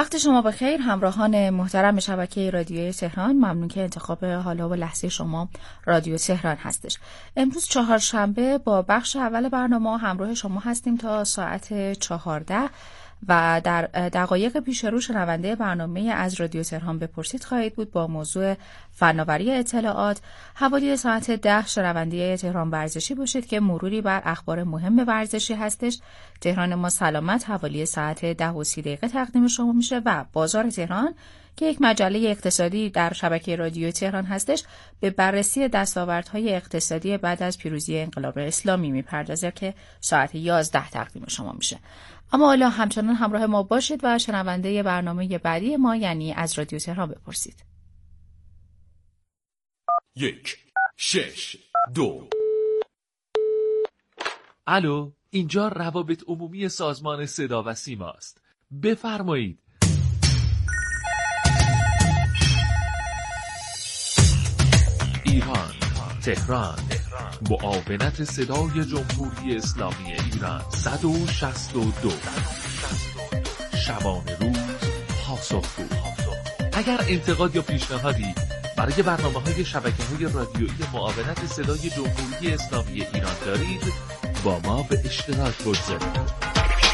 وقت شما بخیر همراهان محترم شبکه رادیوی تهران. ممنون که انتخاب حالا و لحظه شما رادیو تهران هستش. امروز چهارشنبه با بخش اول برنامه همراه شما هستیم تا ساعت 14 و در دقایق پیش رو شنونده برنامه از رادیو تهران بپرسید خواهید بود با موضوع فناوری اطلاعات. حوالی ساعت 10 شنونده تهران ورزشی باشید که مروری بر اخبار مهم ورزشی هستش. تهران ما سلامت حوالی ساعت 10:30 تقدیم شما میشه و بازار تهران که یک مجله اقتصادی در شبکه رادیو تهران هستش به بررسی دستاوردهای اقتصادی بعد از پیروزی انقلاب اسلامی میپردازه که ساعت 11 تقدیم شما میشه. اما حالا همچنان همراه ما باشید و شنونده برنامه بعدی ما یعنی از رادیو تهران بپرسید. 1 6 2. الو، اینجا روابط عمومی سازمان صدا و سیما است. بفرمایید. ایران، تهران، معاونت صدای جمهوری اسلامی ایران 162. شبانه روز پاسخگو. اگر انتقاد یا پیشنهادی برای برنامه‌های شبکه‌های رادیویی معاونت صدای جمهوری اسلامی ایران دارید با ما به اشتراک بگذارید.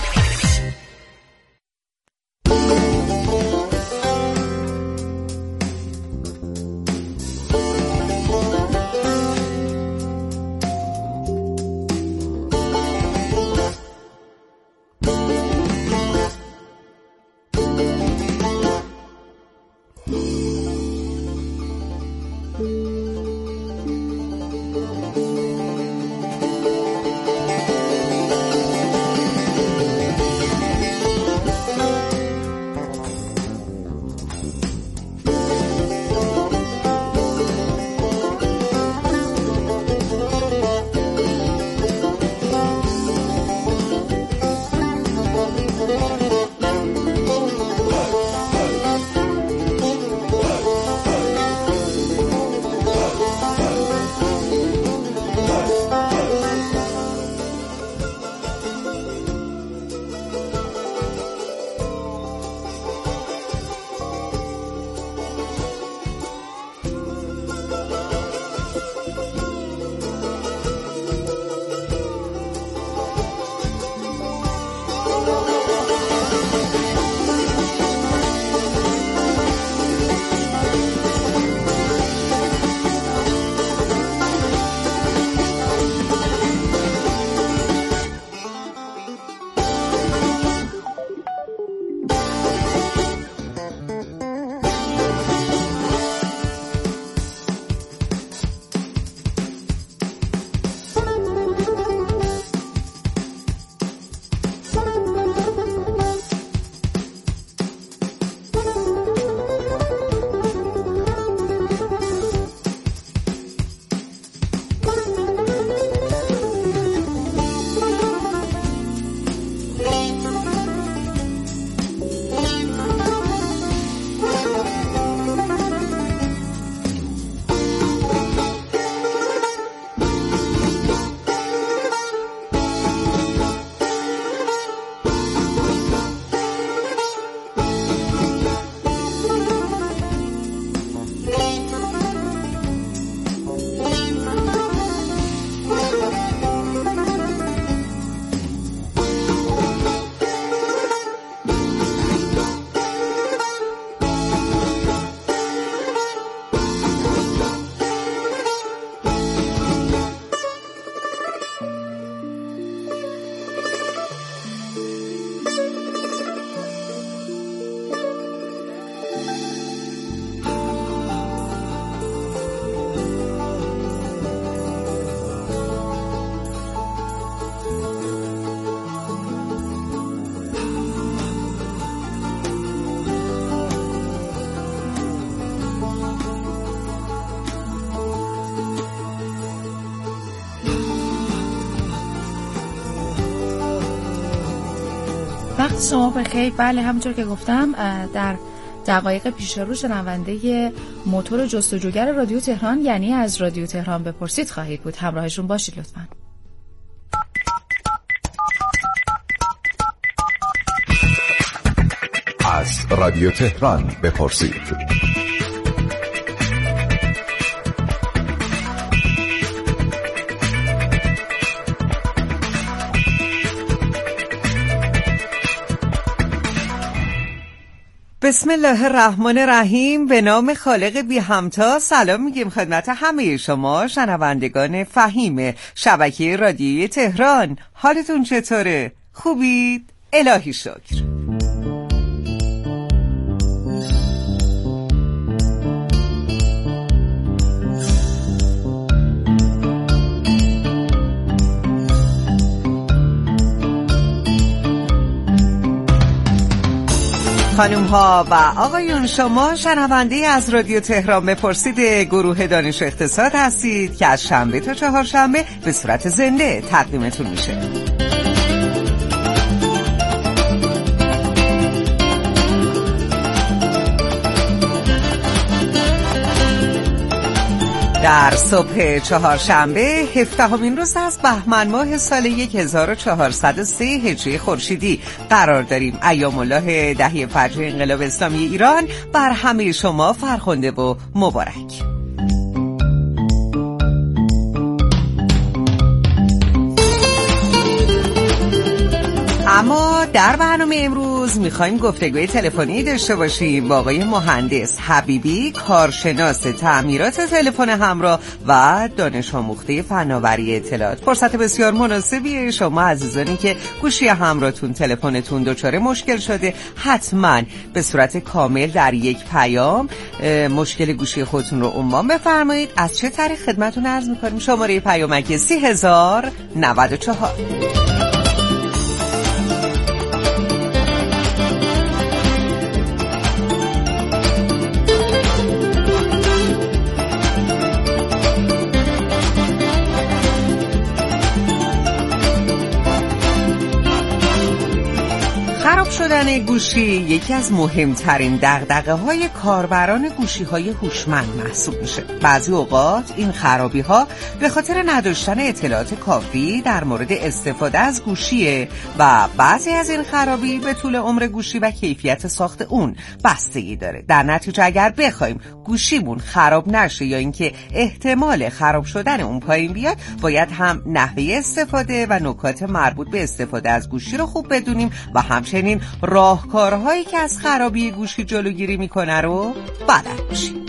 وقت شما بخیر. بله همونطور که گفتم در دقایق پیش رو شنونده موتور جستجوگر رادیو تهران یعنی از رادیو تهران بپرسید خواهید بود. همراهشون باشید لطفاً. از رادیو تهران بپرسید. بسم الله الرحمن الرحیم. به نام خالق بی همتا سلام میگیم خدمت همه شما شنوندگان فهیم شبکه رادیویی تهران. حالتون چطوره؟ خوبید؟ الهی شکر. خانم ها و آقایون، شما شنونده از رادیو تهران بپرسید گروه دانش اقتصاد هستید که از شنبه تا چهارشنبه به صورت زنده تقدیمتون میشه. در صبح چهارشنبه 17مین روز از بهمن ماه سال 1403 هجری خورشیدی قرار داریم. ایام الله دهی فجر انقلاب اسلامی ایران بر همه شما فرخنده و مبارک. اما در برنامه امروز میخوایم گفتگوی تلفنی داشته باشیم با آقای مهندس حبیبی، کارشناس تعمیرات تلفن همراه و دانش آموخته فناوری اطلاعات. فرصت بسیار مناسبیه. شما عزیزانی که گوشی همراهتون تلفنتون دچار مشکل شده، حتما به صورت کامل در یک پیام مشکل گوشی خودتون رو عنوان بفرمایید. از چه طریق خدمتتون عرض میکنیم؟ شماره پیامکی 3094. خراب شدن گوشی یکی از مهمترین دغدغه‌های کاربران گوشی‌های هوشمند محسوب میشه. بعضی اوقات این خرابی‌ها به خاطر نداشتن اطلاعات کافی در مورد استفاده از گوشیه و بعضی از این خرابی به طول عمر گوشی و کیفیت ساخت اون بستگی داره. در نتیجه اگر بخوایم گوشیمون خراب نشه یا اینکه احتمال خراب شدن اون پایین بیاد، باید هم نحوه استفاده و نکات مربوط به استفاده از گوشی رو خوب بدونیم و همچنین راهکارهایی که از خرابی گوشی جلوگیری میکنه رو بلد باشیم.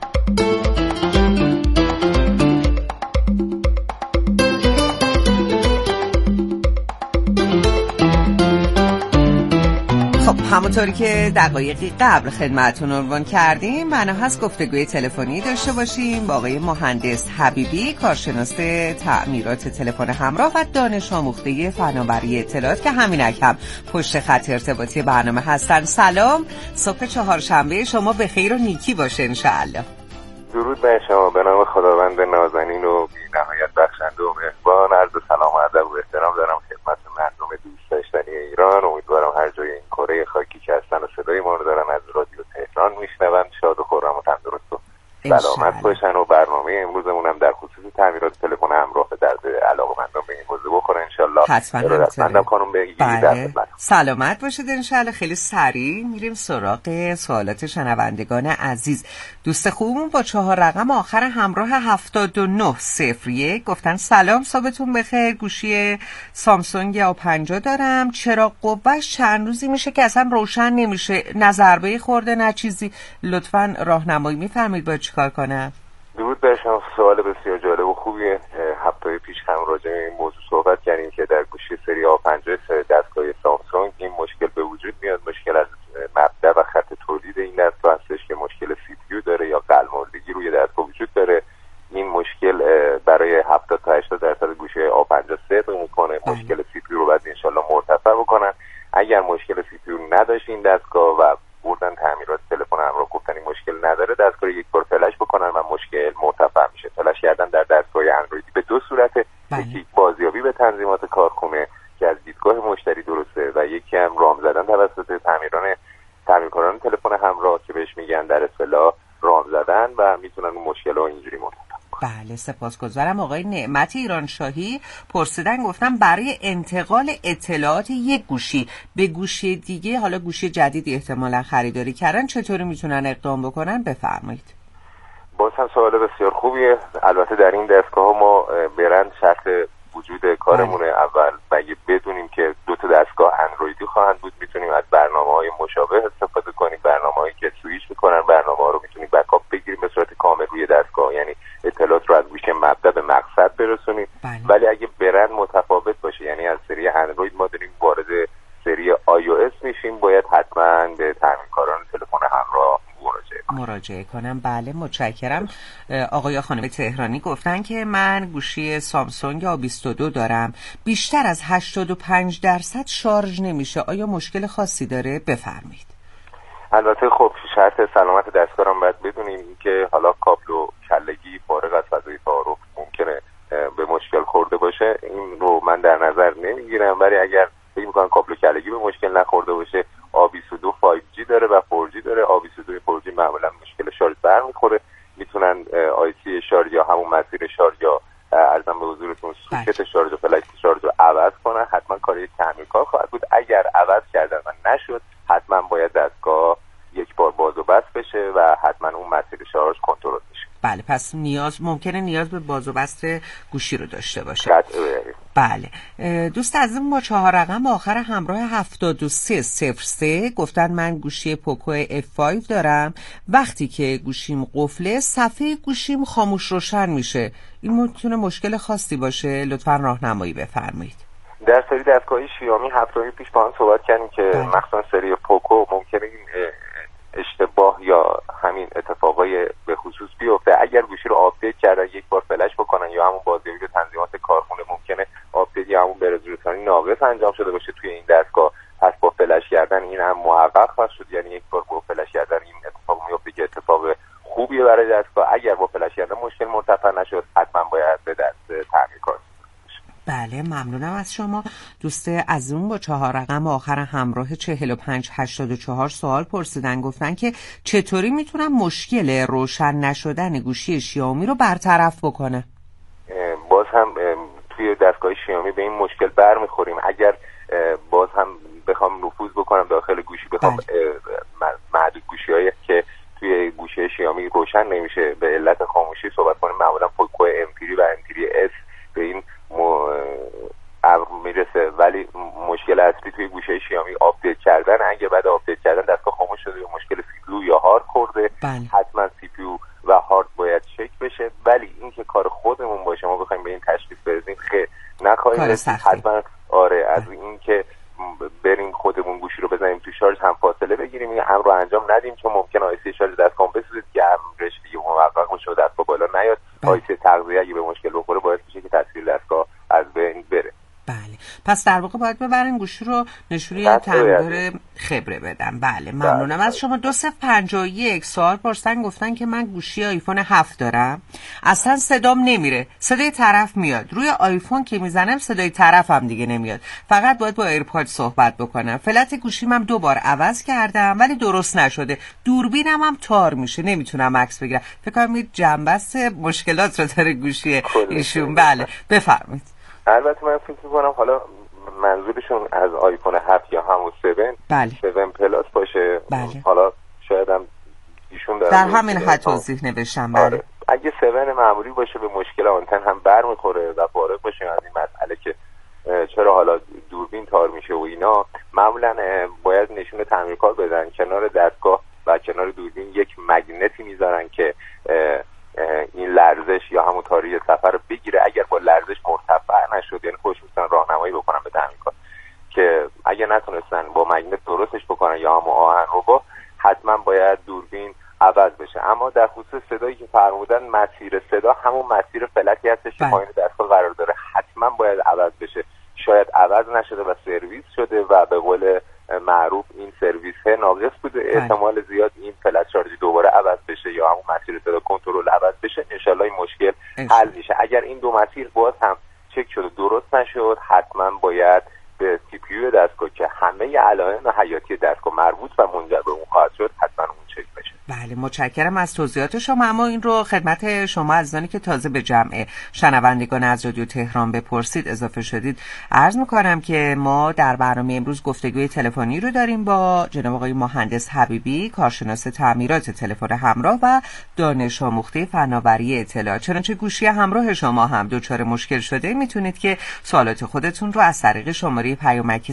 خب همونطوری که دقایقی قبل خدمتتون عنوان کردیم، بنا هست گفتگوی تلفنی داشته باشیم با آقای مهندس حبیبی، کارشناس تعمیرات تلفن همراه و دانش آموخته فناوری اطلاعات که همینک هم پشت خط ارتباطی برنامه هستن. سلام، صبح چهارشنبه شما به خیر و نیکی باشه انشاءالله. درود بر شما. به نام خداوند نازنین و بی‌نهایت بخشنده و مهربان، عرض سلام و ادب و احترام دارم خدمت مردم دوست داشتنی ایران. امیدوارم هر جای این کره خاکی که هستن و صدای ما رو دارن از رادیو تهران میشنون شاد و خرم و تندرست و سلامت باشن و برنامه امروزمون هم در خصوص تعمیرات تلفن همراه به درد علاقه‌مندان به این موضوع بخوره انشالله. حتما خانم بگید. سلامت باشید انشالله. خیلی سریع میریم سراغ سوالات شنوندگان عزیز. دوست خوبمون با 4 رقم آخر همراه 7901 گفتن سلام، صبحتون بخیر. گوشی سامسونگ A50 دارم، چراغ قوهش چند روزی میشه که اصلا روشن نمیشه، نه ضربه خورده نه چیزی. لطفاً راهنمایی میفرمایید باید چیکار کنم؟ درود بر شما. سوال بسیار جالب و خوبیه. هفته پیش هم راجع به این موضوع صحبت کردیم که در گوشی سری A50 دستگاه سامسونگ این مشکل به وجود میاد. مشکل از مبدا و خط تولید این دستگاه هستش که مشکل سی پی یو داره یا قلم‌آلودگی روی دستگاه وجود داره. این مشکل برای 70 تا 80% گوشی A50 صدق میکنه. مشکل سی پی یو رو باید انشالله مرتفع بکنن. اگر مشکل سی پی یو نداشت این دستگاه و بردن تعمیرات تلفن همراه گفتن این مشکل نداره، دستگاه یک بار فلش بکنن و مشکل مرتفع میشه. فلش کردن در دستگاه اندرویدی به دو صورته، یکی بازیابی به تنظیمات کارخونه که از دیدگاه مشتری درسته و یکی هم رام زدن توسط تعمیرکنان تلفن همراه که بهش میگن در اصطلاح رام زدن و میتونن اون مشکل رو اینجوری مرتفع کنن. بله سپاسگزارم. آقای نعمت ایرانشاهی پرسیدن، گفتم برای انتقال اطلاعات یک گوشی به گوشی دیگه، حالا گوشی جدیدی احتمالاً خریداری کردن، چطوری میتونن اقدام بکنن؟ بفرمایید. باز هم سوال بسیار خوبیه. البته در این دستگاه ها ما برند شرط وجود کارمونه. اول اگه بدونیم که 2 تا دستگاه اندرویدی خواهند بود، میتونیم از برنامه‌های مشابه استفاده کنیم. برنامه‌هایی که سویچ میکنن برنامه‌ها رو میتونیم بکاپ بگیریم به صورت کامل روی دستگاه، یعنی اطلاعات رو از گوشی مبدا به مقصد برسونیم. ولی اگه برند متفاوت باشه، یعنی از سری اندروید ما داریم وارد سری iOS میشیم، باید حتما به تامینکاران تلفن همراه مراجعه کنم. بله متشکرم. آقای خانم تهرانی گفتن که من گوشی سامسونگ A22 دارم، بیشتر از 85% شارژ نمیشه، آیا مشکل خاصی داره؟ بفرمایید. البته خب شرط سلامت دستگاه هم باید بدونیم که حالا کابل و کلگی فارغ از فضای تعارف ممکنه به مشکل خورده باشه، این رو من در نظر نمیگیرم. ولی اگر فکر می‌کنم کابل و کلگی به مشکل نخورده باشه، A22 5G داره و 4G داره. A22 4G معمولا مشکل شارژ برمیخوره، میتونن آیسی شارژ یا همون مسیر شارژ یا ارزم به حضورتون سوکت شارژ و فلش شارژ رو عوض کنن. حتما کار یک تعمیرکار خواهد بود. اگر عوض کردن و نشد، حتما باید دستگاه یک بار باز و بست بشه و حتما اون مسیر شارژ کنترل بشه. بله پس ممکنه نیاز به باز و بست گوشی رو داشته باشه. بله. دوست عزیزم با 4 رقم آخر همراه 7303 گفتن من گوشی پوکو F5 دارم، وقتی که گوشیم قفله صفحه گوشیم خاموش روشن میشه، این میتونه مشکل خاصی باشه؟ لطفا راهنمایی بفرمایید. در سری دستگاهی شیائومی هفته پیش با هم صحبت کردیم که مخصوصا سری پوکو ممکنه این اشتباه یا همین اتفاقای به خصوص بیفته. اگر گوشی رو آپدیت کردن، یک بار فلش بکنن یا همون بازیابی و تنظیمات کارخونه، ممکنه آپدیت یا همون برزرسانی ناقص انجام شده باشه توی این دستگاه. پس با فلش کردن این هم محقق خواهد شد، یعنی یک بار با فلش کردن این اتفاق میفته که اتفاق خوبیه برای دستگاه. اگر با فلش کردن مشکل مرتفع نشد، حتما باید به دست تعمیرکار. بله ممنونم از شما. دوست عزیزمون با 4 رقم آخر همراه 4584 سوال پرسیدن، گفتن که چطوری میتونم مشکل روشن نشدن گوشی شیائومی رو برطرف بکنه؟ باز هم توی دستگاه شیائومی به این مشکل برمیخوریم. اگر باز هم بخوام نفوذ بکنم داخل گوشی، بخوام معدود گوشی‌هایی که توی گوشی شیائومی روشن نمیشه به علت خاموشی صحبت کنیم، معمولا پوکو امپیری و امپیری اس به این میرسه. ولی مشکل اصلی توی گوشه شیائومی آپدیت کردن. اگه بعد آپدیت کردن دستگاه خاموش شده یا مشکل CPU یا هارد خورده، حتما CPU و هارد باید چک بشه. ولی این که کار خودمون باشه، ما بخوایم به این تشخیص برسیم خیلی نخواهیم رسید. حتما از این که بریم خودمون گوشی رو بزنیم تو شارژ هم فاصله بگیریم، این امر رو انجام ندیم، چون ممکنه آیسی شارژ دستگاه بسوزه که امرش دیگه محقق باشه و دستگاه بالا نیاد. آیسی تغذیه اگه به مشکل بخوره باعث میشه که تصویر دستگاه از بین بره. بله پس در واقع باید ببرن گوشی رو نشون تعمیرکار خبره بدن. بله ممنونم از شما. 2051 سوال پرسیدن، گفتن که من گوشی آیفون 7 دارم، اصلا صدام نمیره، صدای طرف میاد، روی آیفون که میزنم صدای طرف هم دیگه نمیاد، فقط باید با ایرپاد صحبت بکنم. فلت گوشیم هم 2 بار عوض کردم ولی درست نشده، دوربینم هم تار میشه، نمیتونم عکس بگیرم. فکر کنم این جنبست مشکلات رو داره گوشی ایشون. بله بفرمایید. البته من فکر می‌کنم حالا منظورشون از آیفون 7 یا همون 7 پلاس باشه. حالا شاید هم ایشون در همین حد توضیح نوشتم. بله اگه 7 معمولی باشه به مشکل آنتن هم برمیخوره و فارغ باشیم از این مسئله که چرا حالا دوربین تار میشه و اینا، معمولا باید نشون تعمیرکار بدن. کنار دستگاه و کنار دوربین یک مگنتی میذارن که این لرزش یا همون تاری سفر رو بگیره. اگر با لرزش مرتفع نشد، یعنی خودشون راهنمایی بکنن به تعمیرکار که اگر نتونستن با مگنت درستش بکنن یا همون آهن رو، حتما باید دوربین عوض بشه. اما در خصوص صدایی که فرمودن، مسیر صدا همون مسیر فلتی هستش که پایین دستگاه قرار داره، حتما باید عوض بشه. شاید عوض نشده و سرویس شده و به قول معروف این سرویس ناقص بوده. احتمال زیاد این فلت شارژی دوباره عوض بشه یا همون مسیر صدا کنترل عوض بشه. انشالله این مشکل حل میشه. اگر این 2 مسیر باز هم چک شد و درست نشد، حتما باید به سی پی یو دستگاه که همه علائم حیاتی دستگاه مربوط و منجر به اون خواهد شد، حتما اون چک بشه. بله متشکرم از توضیحات شما. اما این رو خدمت شما عزیزانی که تازه به جمع شنوندگان از رادیو تهران بپرسید اضافه شدید عرض میکنم که ما در برنامه امروز گفتگوی تلفنی رو داریم با جناب آقای مهندس حبیبی، کارشناس تعمیرات تلفن همراه و دانش آموخته فناوری اطلاعات. چنانچه گوشی همراه شما هم دچار مشکل شده میتونید که سوالات خودتون رو از طریق شماره پیامک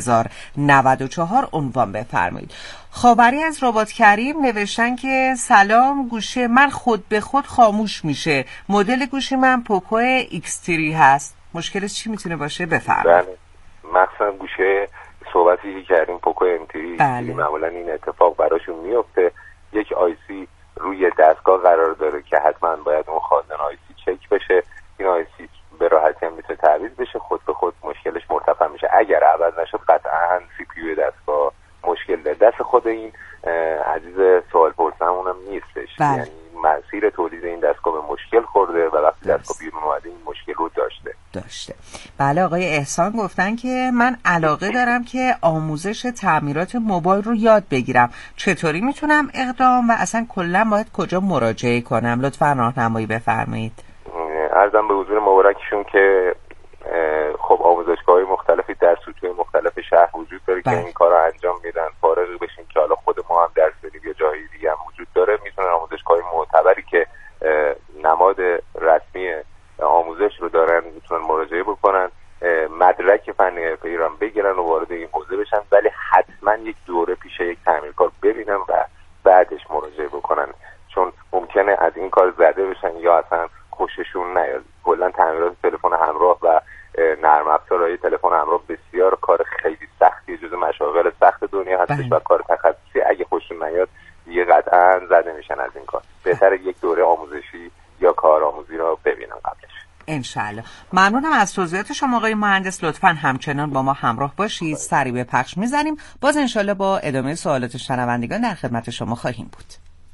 3094 عنوان بفرمایید. خاوری از رباط کریم نوشتن که سلام، گوشی من خود به خود خاموش میشه. مدل گوشی من پوکو X3 هست. مشکلش چی میتونه باشه؟ بفرمایید. بله، مثلا گوشه صحبتی که کردیم پوکو M3 معمولا این اتفاق براشون میفته. یک آیسی روی دستگاه قرار داره که حتما باید اون خازن آیسی چک بشه. این آیسی به راحتی هم میتونه تعویض بشه، خود به خود مشکلش مرتفع میشه. اگر عوض نشد قطعا سی پی یو دستگاه مشکل داره. دست خود این عزیز سوال پرسمون هم نیستش. یعنی مسیر تولید این دستگاه به مشکل خورده و وقتی دستگاه بیرون اومده این مشکل رو داشته. بله آقای احسان گفتن که من علاقه دارم که آموزش تعمیرات موبایل رو یاد بگیرم. چطوری میتونم اقدام و اصلا کلا باید کجا مراجعه کنم؟ لطفا راهنمایی بفرمایید. عرضم به حضور مبارکشون که خب آموزشگاه‌های مختلفی در سطوح مختلف شهر وجود داره که این کارو انجام میدن. فارغ بشیم که حالا خود ما هم درس بدیم یا جایی دیگه هم وجود داره، میتونن آموزشگاه‌های معتبری که نماد رسمی آموزش رو دارن میتونن مراجعه بکنن، مدرک فنی حرفه‌ای رو بگیرن و وارد این حوزه بشن، ولی حتما یک دوره پیش یک تعمیرکار ببینن و بعدش مراجعه بکنن، چون ممکنه از این کار زده بشن یا اصلا خوششون نیاد. کلا تعمیرات تلفن همراه و نرم افزارهای تلفن همراه بسیار کار خیلی سختی، جزو مشاغل سخت دنیا هستش و کار تخصصی. اگه خوششون نیاد دیگه قطعا زده میشن از این کار. بهتره یک دوره آموزشی یا کارآموزی رو ببینن قبلش. انشالله. ممنونم از توضیحات شما آقای مهندس. لطفاً همچنان با ما همراه باشید. سری به پخش میزنیم. باز انشالله با ادامه سوالات شنوندگان در خدمت شما خواهیم بود.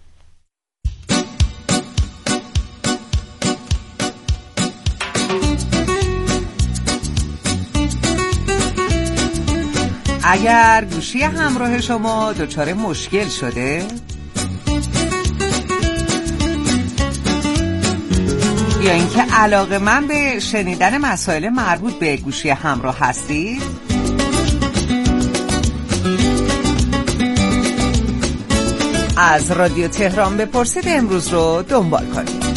اگر گوشی همراه شما دچار مشکل شده یا اینکه علاقه‌مند به شنیدن مسائل مربوط به گوشی همراه هستید، از رادیو تهران بپرسید امروز رو دنبال کنید.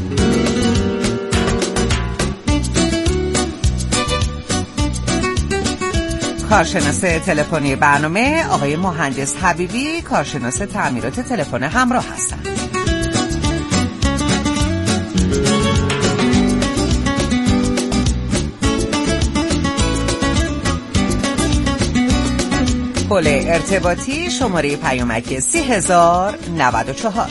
کارشناس تلفنی برنامه آقای مهندس حبیبی، کارشناس تعمیرات تلفن همراه هستند. پل ارتباطی شماره پیامک 3094.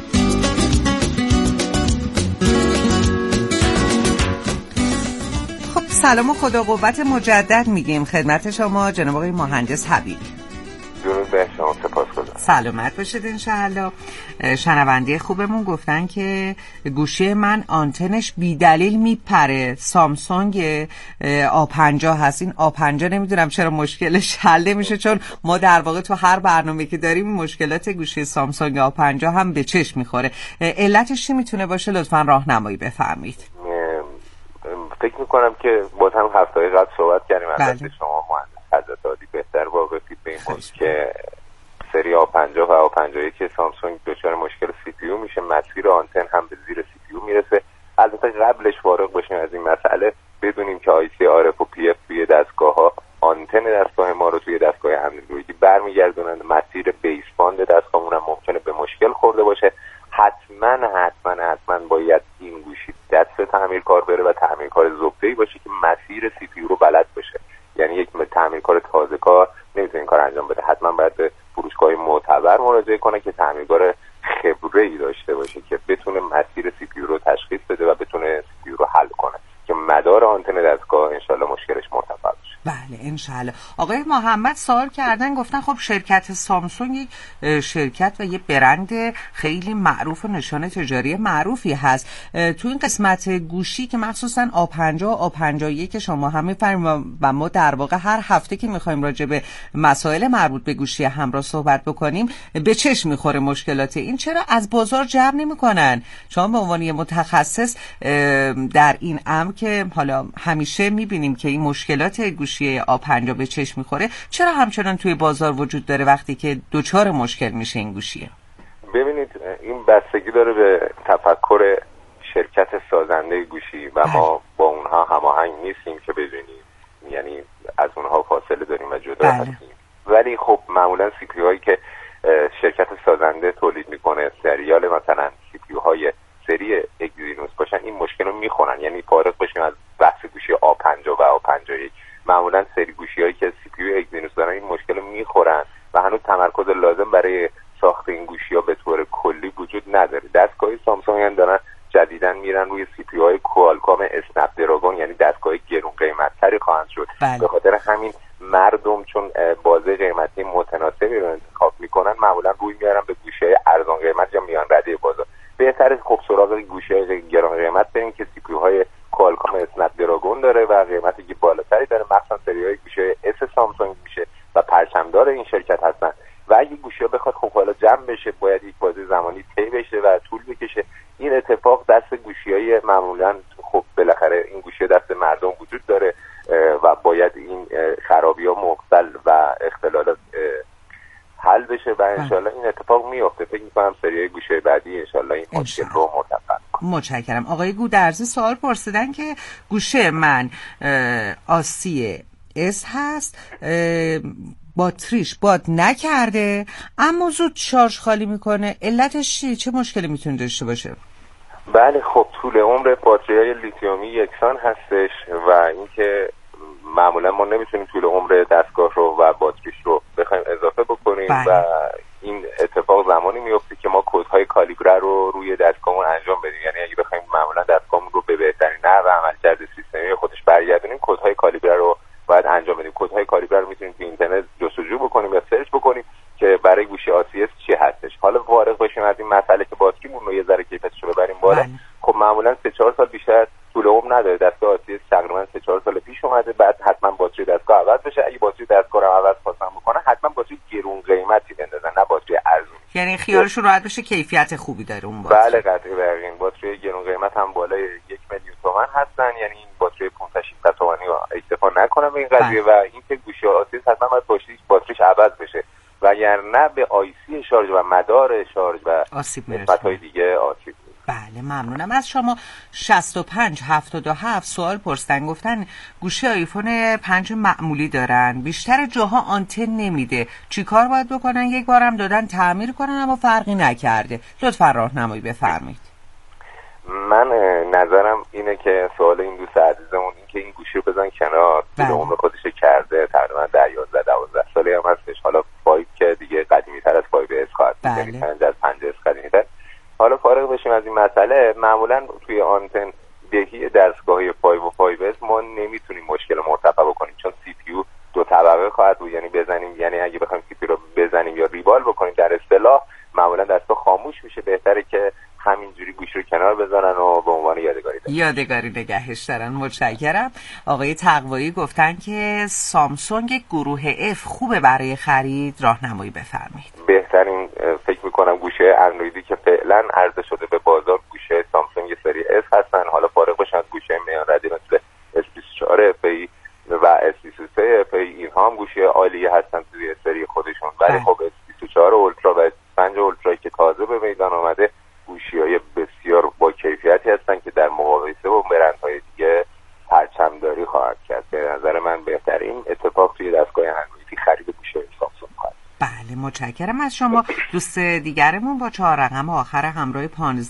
خب سلام و خدا قوت مجدد میگیم خدمت شما جناب آقای مهندس حبیبی. درود بر شما، سپاسگزارم. سلامت باشید انشاءالله. شنونده خوبمون گفتن که گوشی من آنتنش بی دلیل میپره. سامسونگ A50 هست. این A50 نمیدونم چرا مشکلش حل نمیشه، چون ما در واقع تو هر برنامه که داریم مشکلات گوشی سامسونگ A50 هم به چشم میخوره. علتش چی میتونه باشه؟ لطفاً راهنمایی بفرمایید. فکر میکنم که باز هم هفته‌های قبل صحبت کردیم. البته شما مهندس حضرت بهتر واقفید به این موضوع که سری A50 و A51 سامسونگ دچار مشکل سی پی یو میشه. مسیر آنتن هم به زیر سی پی یو میرسه. البته قبلش فارغ باشیم از این مسئله، بدونیم که آیسی RF و PF توی دستگاه‌ها آنتن دستگاه ما رو توی دستگاه اندرویدی برمیگردونن. مسیر بیس باند دستگاهمون هم ممکنه به مشکل خورده باشه. حتما باید این گوشی دست تعمیرکار بره و تعمیرکار زبده‌ای باشه که مسیر سی پی یو رو بلد باشه. یعنی یک تعمیرکار تازه کار نمیتونه این کار انجام بده. حتما باید به فروشگاه معتبر مراجعه کنه که تعمیرکار خبره‌ای داشته باشه که بتونه مسیر سی پی یو رو تشخیص بده و بتونه سی پی یو رو حل کنه که مدار آنتن دستگاه انشالله مشکلش مرتفع بشه. بله انشالله. آقای محمد سوال کردن، گفتن خب شرکت سامسونگ یک شرکت و یه برند خیلی معروف و نشانه تجاری معروفی هست. تو این قسمت گوشی که مخصوصا A50 و A51 که شما هم می‌فرمایید و ما در واقع هر هفته که می‌خوایم راجع به مسائل مربوط به گوشی همراه صحبت بکنیم به چشم می‌خوره مشکلات این. چرا از بازار جمع نمی‌کنن؟ شما به عنوان یه متخصص در این امر که حالا همیشه می‌بینیم که این مشکلات گوشی A50 به چشم می‌خوره، چرا همچنان توی بازار وجود داره وقتی که دوچار مشکل میشه این گوشیه؟ ببینید این بستگی داره به تفکر شرکت سازنده گوشی و ما با اونها هماهنگ نیستیم که بدونیم، یعنی از اونها فاصله داریم و جدا هستیم. ولی خب معمولا سی پی هایی که شرکت سازنده تولید میکنه سریال مثلا سی پی های سری اگزینوس باشن این مشکل رو میخونن، یعنی فارغ باشیم از بحث گوشی A50 و A51 معمولا سری گوشی هایی که سی پی یو اگزینوس دارن این مشکل رو میخورن و هنوز تمرکز لازم برای ساخت این گوشی ها به طور کلی وجود نداره. دستگاه سامسونگ هم دارن جدیداً میرن روی سی پی یو های کوالکام اسنپ دراگون، یعنی دستگاه گرون قیمت‌تری خواهند شد. به خاطر همین مردم چون بازه قیمتی متناسبی رو انتخاب میکنن معمولا روی میارن به گوشی‌های ارزان قیمت یا میان رده بازار. بهتره خب سراغ گوشی‌های گران قیمت بریم که سی پی یو های کوالکام اسنپ دراگون داره و قیمتی که بالاتری داره، مخصوصا سری‌های گوشی‌های اس سامسونگ میشه و پرچمدار این شرکت هستن. و اگه گوشی‌ها بخواد خب حالا جمع بشه باید یک بازه زمانی طی بشه و طول بکشه. این اتفاق دست گوشی‌های معمولاً خب بالاخره این گوشی دست مردم وجود داره و باید این خرابی‌ها مختل و اختلالات حل بشه و انشالله این اتفاق میفته. فکر می‌کنم سری گوشی بعدی انشالله این مشکل رو مرتفع کنه. متشکرم. آقای گودرزی سوال پرسیدن که گوشه من آسی اس هست، باتریش باد نکرده اما زود شارژ خالی میکنه، علتش چیه؟ چه مشکلی میتونه داشته باشه؟ بله خب طول عمر باتری‌های لیتیومی یکسان هستش و اینکه معمولا ما نمیتونیم طول عمر دستگاه رو و باتریش رو بخوایم اضافه بکنیم و این اتفاق زمانی میفته که ما کدهای کالیبره رو روی دستگاهمون انجام بدیم. یعنی اگه بخوایم معمولا دستگاهمون رو به بهترین نحو عملکرد سیستمی خودش برگردونیم کدهای کالیبره رو باید انجام بدیم. کدهای کالیبره رو میتونیم تو اینترنت جستجو بکنیم یا سرچ بکنیم که برای گوشی آسی اس چی هستش. حالا فارغ باشیم از این مسئله که باتریمون رو یه ذره کیفیتش رو ببریم بالا، خب معمولا 3-4 سال بیشتر طول عمر نداره. دستگاه آسی اس تقریبا 3-4 سال پیش اومده، بعد حتما باتری دستگاه عوض بشه. اگه باتری دستگاه رو عوض خواستن بکنن حتما باتری گرون قیمتی بندازن نه باتری ارزون. یعنی خیالشون راحت بشه کیفیت خوبی داره اون باتری. بله قطعی برقین باتری گرون قیمت هم بالای 1 میلیون تومان هستن، یعنی این باتری 500-600 تومانی رو اکتفا نکنه به این قضیه و اینکه گوشی آسی اس حتما باید باتریش عوض بشه وگرنه به آیسی شارژ و مدار شارژ و نسبت‌های دیگه آسیب. بله ممنونم از شما. 6577 سوال پرسیدن، گفتن گوشی آیفون 5 معمولی دارن، بیشتر جاها آنتن نمیده، چی کار باید بکنن؟ یک بارم دادن تعمیر کنن اما فرقی نکرده، لطفا راهنمایی بفرمایید. من نظرم اینه که سوال این دوست عزیزمون این که این گوشی رو بزن کنار، طول عمر خودش کرده، تقریبا 11-12 ساله هم هستش. حالا 5 که دیگه قدیمی‌تر از 5 اس خواهد بود، یعنی 5 از 5 اس قدیمی‌تر. حالا فارغ بشیم از این مسئله، معمولا توی آنتن دهی دستگاهی 5 و 5 اس ما نمیتونیم مشکل مرتفع بکنیم چون سی پی یو 2 طبقه خواهد بود، یعنی بزنیم، یعنی اگه بخوایم سی پی رو بزنیم یا ریوال بکنیم در اصطلاح معمولا دستگاه خاموش میشه. بهتره که همینجوری گوشی رو کنار بذارن و به عنوان یادگاری نگهش دارن. متشکرم. آقای تقوایی گفتن که سامسونگ گروه F خوبه برای خرید، راهنمایی بفرمایید. بهترین فکر میکنم گوشی اندرویدی که فعلا عرضه شده به بازار گوشی سامسونگ سری S هستن. حالا فارغ باشن از گوشی میان رده مثل S24 FE و S23 FE، اینها هم گوشی عالی هستن توی سری خودشون، ولی خب S24 اولترا و S5 اولترا که تازه به میدان آمده گوشی‌های بسیار با کیفیتی هستن که در مقایسه با برندهای دیگه پرچمداری خواهد کرد. به نظر من بهترین اتفاق توی دستگاه اندرویدی خرید گوشی سامسونگ خواهد. بله متشکرم از شما. دوست دیگرمون با 4 رقم آخر همراه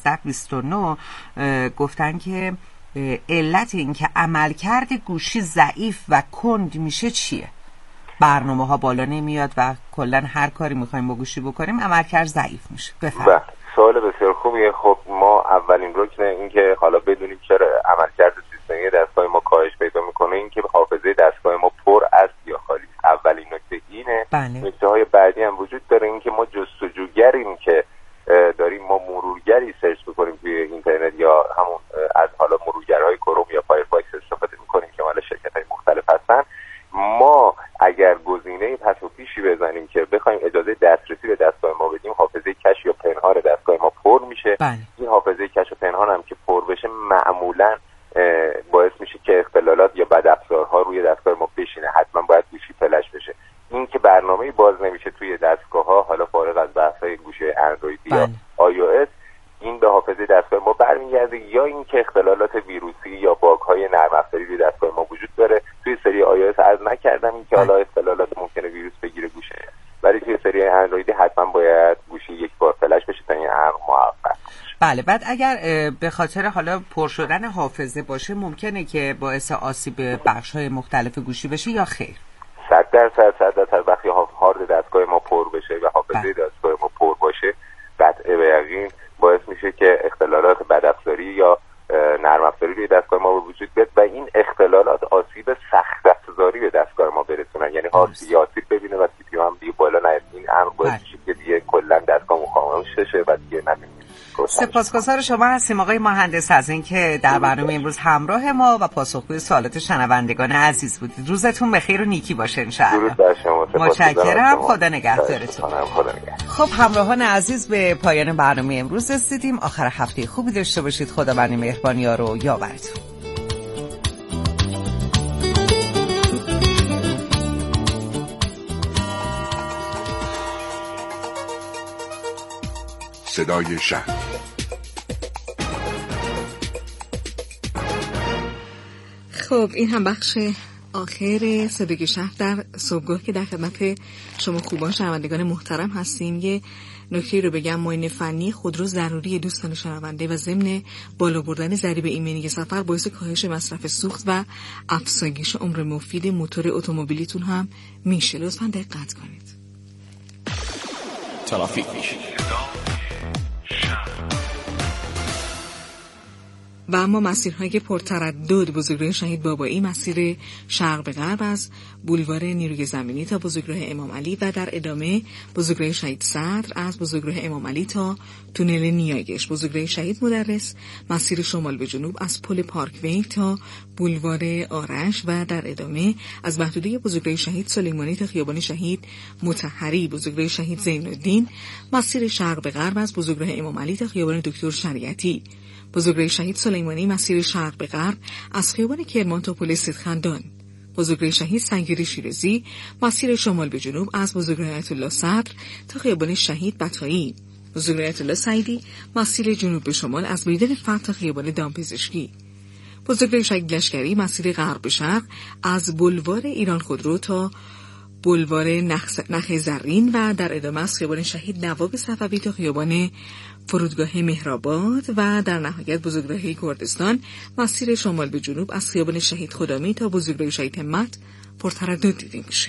1529 گفتن که علت این که عملکرد گوشی ضعیف و کند میشه چیه؟ برنامه ها بالا نمیاد و کلا هر کاری میخوایم با گوشی بکنیم عملکرد ضعیف میشه. بفرمایید. سوال بسیار خوبیه. خب ما اولین رکن این که حالا بدونیم چرا عملکرد سیستمی دستگاه ما کاهش پیدا میکنه این که حافظه دستگاه ما پر است یا نکته‌های بعدی هم وجود داره، این که ما جستجوگریم که داریم ما مرورگری سرچ می‌کنیم توی اینترنت یا همون از حالا مرورگرهای کروم یا فایرفاکس استفاده می‌کنیم که مال شرکت‌های مختلف هستن. ما اگر گزینه پس و پیشی بزنیم که بخوایم اجازه دسترسی به دستگاه ما بدیم، حافظه کش یا پنهان دستگاه ما پر میشه. این حافظه کش و پنهان هم که پر بشه معمولاً باعث میشه که اختلالات یا بدافزارها روی دستگاه ما بشینه. حتما باید گوشی فلش بشه. این که برنامه‌ای باز نمیشه توی دستگاه‌ها، حالا فارغ از بحث‌های گوشی اندرویدی یا iOS، این به حافظه دستگاه ما برمیگرده، یا اینکه اختلالات ویروسی یا باگ‌های نرم افزاری روی دستگاه ما وجود داره. توی سری iOS عرض نکردم این که حالا اختلالات ممکنه ویروس بگیره گوشه، ولی توی سری اندرویدی حتما باید گوشی یک بار فلش بشه تا این امر محقق. بله. بعد اگر به خاطر حالا پر شدن حافظه باشه ممکنه که باعث آسیب بخش‌های مختلف گوشی بشه یا خیر؟ 100% وقتی هارد دستگاه ما پر بشه و حافظه دستگاه ما پر باشه، قطع به یقین باعث میشه که اختلالات بدافزاری یا نرم افزاری روی دستگاه ما به وجود بیاد و این اختلالات آسیب سخت افزاری به دستگاه ما برسونن، یعنی آسیب ببینه و سی پی یو هم دیگه بالا نیاد. این امر باعث میشه که دیگه کلا دستگاه خاموش شه و دیگه نمیشه. سپاسگزار شما هستیم آقای مهندس از اینکه در برنامه امروز همراه ما و پاسخگوی سوالات شنوندگان عزیز بودید. روزتون بخیر و نیکی باشه ان شاء الله. متشکرم. خدا نگهدارتون. خب همراهان عزیز، به پایان برنامه امروز رسیدیم. آخر هفته خوبی داشته باشید. خداوند مهربانی‌ها رو یاورتون. صدای شهر. خب این هم بخش آخر صدای شهر در صبحگاه که در خدمت شما خوبان شنوندگان محترم هستیم. یه نکته رو بگم، معاینه فنی خودرو ضروری دوستان شنونده و ضمن بالا بردن ضریب ایمنی سفر باعث کاهش مصرف سوخت و افزایش عمر مفید موتور اتومبیلیتون هم میشه. لطفاً دقت کنید. ترافیک. و اما مسیرهای پرتردد بزرگراه شهید بابایی، مسیر شرق به غرب از بولوار نیروی زمینی تا بزرگراه امام علی و در ادامه بزرگراه شهید صدر از بزرگراه امام علی تا تونل نیایش، بزرگراه شهید مدرس مسیر شمال به جنوب از پل پارکوی تا بولوار آرش و در ادامه از محدوده بزرگراه شهید سلیمانی تا خیابان شهید مطهری، بزرگراه شهید زین‌الدین مسیر شرق به غرب از بزرگراه امام علی تا خیابان دکتر شریعتی، بزرگراه شهید سلیمانی مسیر شرق به غرب از خیابان کرمان تا پل سیدخندان، بزرگراه شهید سنگری شیرازی مسیر شمال به جنوب از بزرگراه آیت الله صدر تا خیابان شهید بطایی، بزرگراه آیت الله سعیدی مسیر جنوب به شمال از میدان فتح تا خیابان دامپزشکی، بزرگراه شهید لشکری مسیر غرب به شرق از بولوار ایران خودرو تا بولوار نخ زرین و در ادامه از خیابان شهید نواب صفوی تا خیابان فرودگاه مهرآباد و در نهایت بزرگراه کردستان مسیر شمال به جنوب از خیابان شهید خدامی تا بزرگراه شهید همت پرتردد دیده میشه.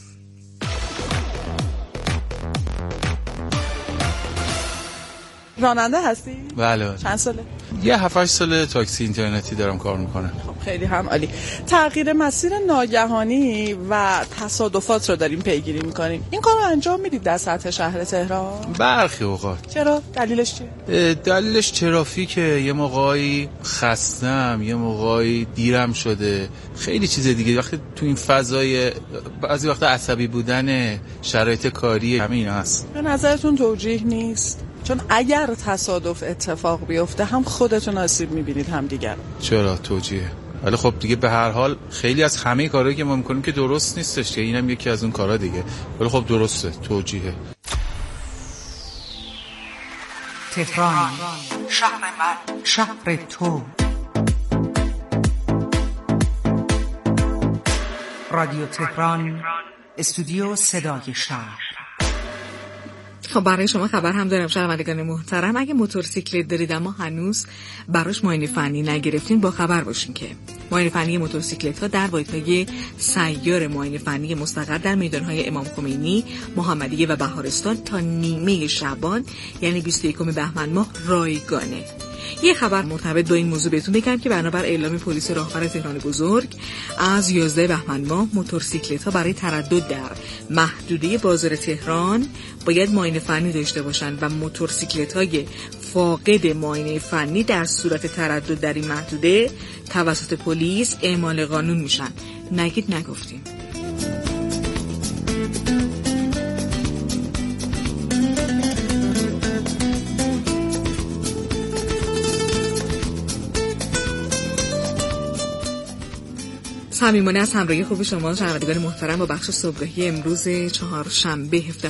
راننده هستی؟ بله. چند ساله؟ یه 7-8 ساله تاکسی اینترنتی دارم کار میکنم. خب خیلی هم عالی. تغییر مسیر ناگهانی و تصادفات رو داریم پیگیری میکنیم. این کار رو انجام میدید در سطح شهر تهران؟ برخی اوقات. چرا؟ دلیلش چیه؟ دلیلش ترافیکه، یه موقعی خستم، یه موقعی دیرم شده، خیلی چیز دیگه. وقتی تو این فضای بعضی وقتا عصبی بودن، شرایط کاری، همین هست. به نظرتون توجیه نیست؟ چون اگر تصادف اتفاق بیفته هم خودتون آسیب میبینید هم دیگر. چرا توجیه؟ ولی خب دیگه به هر حال خیلی از همه کارهایی که ما میکنیم که درست نیستش، که اینم یکی از اون کارا دیگه. ولی خب درسته، توجیه. تهران، شهر من، شهر تو. رادیو تهران، استودیو صدای شهر. خب برای شما خبر هم دارم شنوندگان محترم، اگه موتورسیکلت دارید اما هنوز براش معاینه فنی نگرفتین، با خبر باشین که معاینه فنی موتورسیکلت ها در واحدهای سیار معاینه فنی مستقر در میدانهای امام خمینی، محمدیه و بهارستان تا نیمه شعبان یعنی 21 بهمن ماه رایگانه. یه خبر مرتبط با این موضوع بهتون بگم که بنابر اعلام پلیس راهور تهران بزرگ از 11 بهمن ماه موتورسیکلت‌ها برای تردد در محدوده بازار تهران باید معاینه فنی داشته باشند و موتورسیکلت‌های فاقد معاینه فنی در صورت تردد در این محدوده توسط پلیس اعمال قانون میشن. نگید نگفتیم. صمیمانه از همراهی خوب شما شنوندگان محترم با بخش صبحگاهی امروز چهارشنبه 17